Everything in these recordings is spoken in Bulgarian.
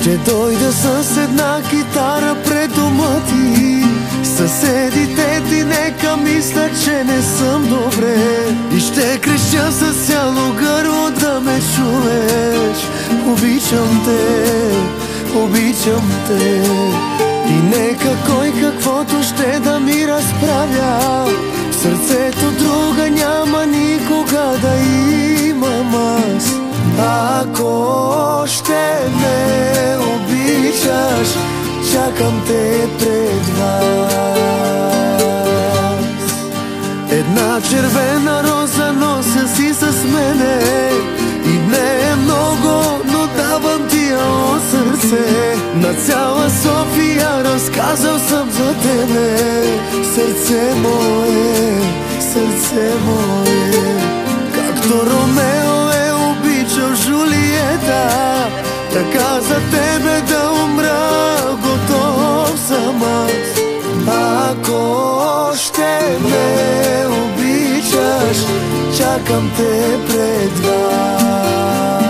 Ще дойда с една китара пред дома ти. Съседите ти нека мислят, че не съм добре, и ще крещя с цяло гърло да ме чуеш. Обичам те, обичам те. И нека кой каквото ще да ми разправя, в сърцето друга няма никога да имам аз. Ако ще ме обичаш, чакам те пред вас. Една червена роза нося си с мене, и не е много, но давам ти от сърце. На цяла София разказал съм за тебе. Сърце мое, сърце мое, както Ромео е обичал Жулиета, така за тебе да умра готов съм аз. Ако ще ме обичаш, чакам те пред вас.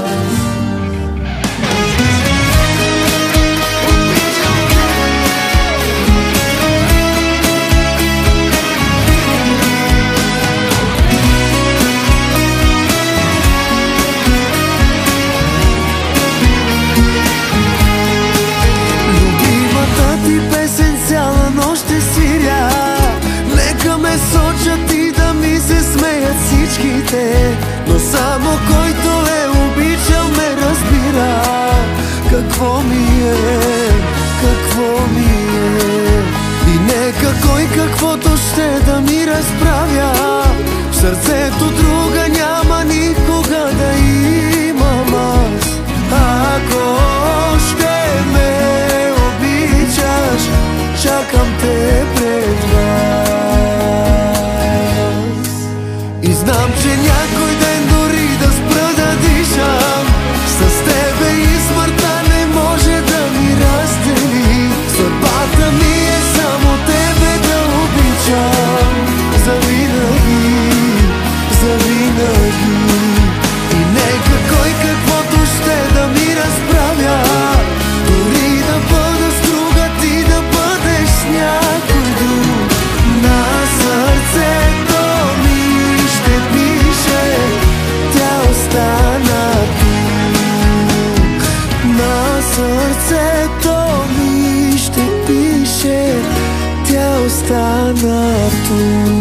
Сочат и да ми се смеят всичките, но само който е обичал ме разбира какво ми е, какво ми е. И нека кой каквото ще да ми разправя, в сърцето друга няма никога да имам аз. Ако ще ме обичаш, чакам те пред вас. И знам, че някой ден дори да спра да дишам, с тебе и смъртта не може да ми раздели. Съдбата ми е само тебе да обичам завинаги, завинаги. И нека кой каквото ще да ми разправя, дори да бъда с друга, ти да бъдеш с някой друг. На сърцето ми ще пише, тя остана тук. На сърцето ми ще пише, тя остана тук.